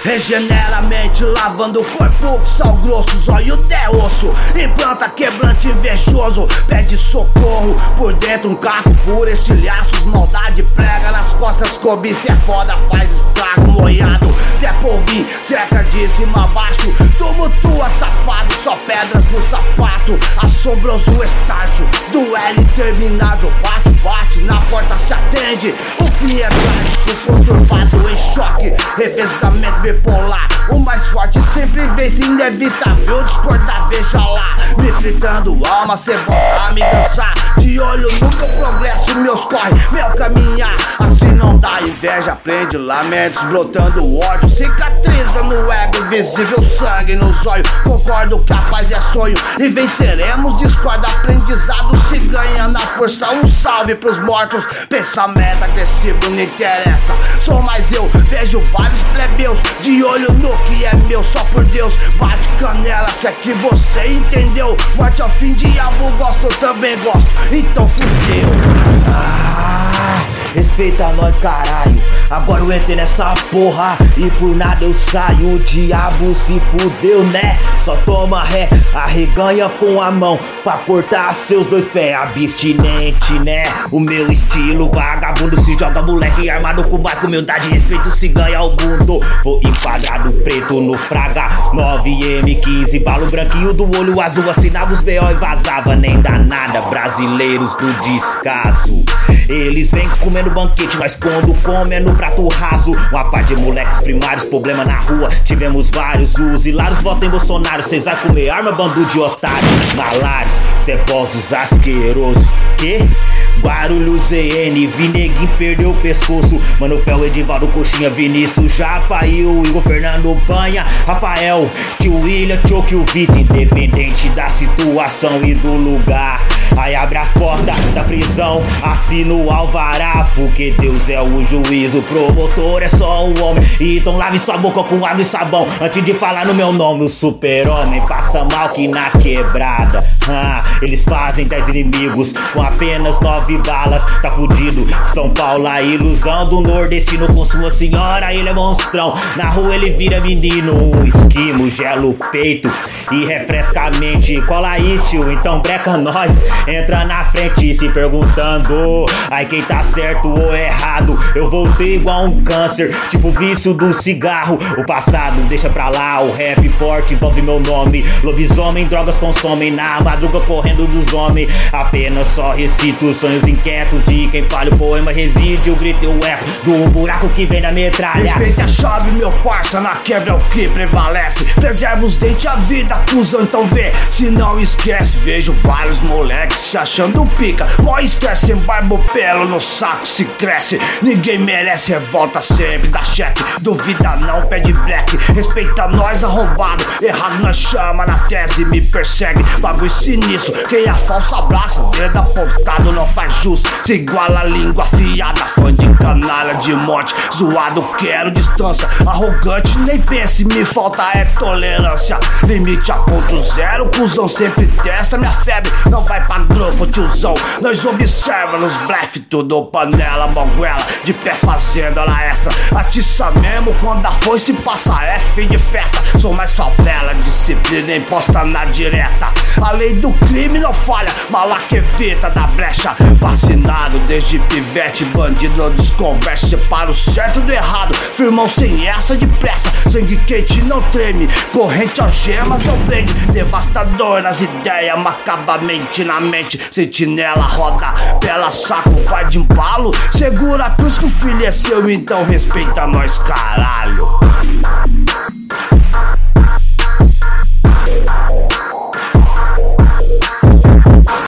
Regenera a mente, lavando o corpo com sal grosso, zóio é osso. Implanta quebrante invejoso, pede socorro. Por dentro um caco por estilhaços, maldade prega nas costas, cobiça é foda, faz estrago moiado. Cê é polvinho, cerca de cima a baixo, tumultua safado, só pedras no sapato. Assombroso estágio do L interminável, bate, bate, na porta se atende. O fim é trágico, conturbado em choque, revezamento bipolar. O mais forte sempre vence, inevitável discordar, veja lá. Me fritando alma, cê gosta me dançar. De olho no meu progresso, meus corre, meu caminhar. Assim não dá inveja, prende lamentos, brotando ódio. Cicatriza no ego, visível sangue no zóio. Concordo que a paz é sonho e venceremos. Discorda, aprendizado se ganha na força. Um salve pros mortos, pensamento agressivo não interessa. Sou mais eu, vejo vários plebeus de olho no que é meu, só por Deus. Bate canela, se é que você entendeu. Morte ao fim, diabo, gosto, também gosto, então fudeu. Respeita nós, caralho. Agora eu entrei nessa porra e por nada eu saio. O diabo se fudeu, né? Só toma ré, arreganha com a mão pra cortar seus dois pés. Abstinente, né? O meu estilo vagabundo se joga moleque armado com mais humildade, respeito se ganha o mundo. Vou enquadrado preto no fraga 9M15, balo branquinho do olho azul, assinava os B.O. e vazava. Nem dá nada, brasileiros do descaso. Eles vêm comendo banquete, mas quando come é no prato raso. Uma par de moleques primários, problema na rua, tivemos vários. Os hilários votam em Bolsonaro, cês vai comer arma, bando de otários. Malários, cebosos asquerosos. Que? Barulho ZN, Vineguinho perdeu o pescoço. Mano Fel, Edivaldo, Coxinha, Vinícius, Japa e o Igor, Fernando Banha, Rafael, tio William, Choque, o Vitor. Independente da situação e do lugar, aí abre as portas da prisão, assina o alvará, porque Deus é o juiz, o promotor é só o homem. Então lave sua boca com água e sabão antes de falar no meu nome. O super-homem passa mal que na quebrada. Eles fazem 10 inimigos com apenas 9 balas. Tá fudido, São Paulo, a ilusão do nordestino. Com sua senhora ele é monstrão, na rua ele vira menino. Um esquimo, gela o peito e refresca a mente. Cola aí, tio, então breca nós. Entra na frente se perguntando, ai quem tá certo ou errado. Eu voltei igual um câncer, tipo vício do cigarro. O passado deixa pra lá, o rap forte envolve meu nome. Lobisomem, drogas consomem, na madruga correndo dos homens. Apenas só recito sonhos inquietos de quem fala o poema reside. Eu grito, eu eco do buraco que vem da metralha. Respeite a chave, meu parça, na quebra é o que prevalece. Preserva os dentes, a vida, cuzão, então vê, se não esquece. Vejo vários moleques se achando pica, mó estresse, embarbo pelo no saco se cresce. Ninguém merece, revolta sempre, dá cheque. Duvida não, pede black. Respeita nós, arrombado, errado nós chama na tese, me persegue. Bagulho sinistro, quem a falsa abraça, dedo apontado não faz jus. Se iguala a língua afiada, fã de canalha de morte. Zoado, quero distância, arrogante nem pense, me falta é tolerância. Limite a ponto zero, cuzão sempre testa. Minha febre não vai pra grupo, tiozão. Nós observa nos blefe, tudo panela, moguela, de pé fazendo hora extra. Atiça mesmo quando a foice passa, é fim de festa. Sou mais favela, disciplina imposta na direta. A lei do crime não falha, malaca evita da brecha. Vacinado desde pivete, bandido não desconversa. Separa o certo do errado, firmão sem essa de pressa. Sangue quente não treme, corrente algemas não prende. Devastador nas ideias, macabamente na mente. Sentinela roda, pela saco vai de embalo. Segura a cruz que o filho é seu, então respeita nós, caralho.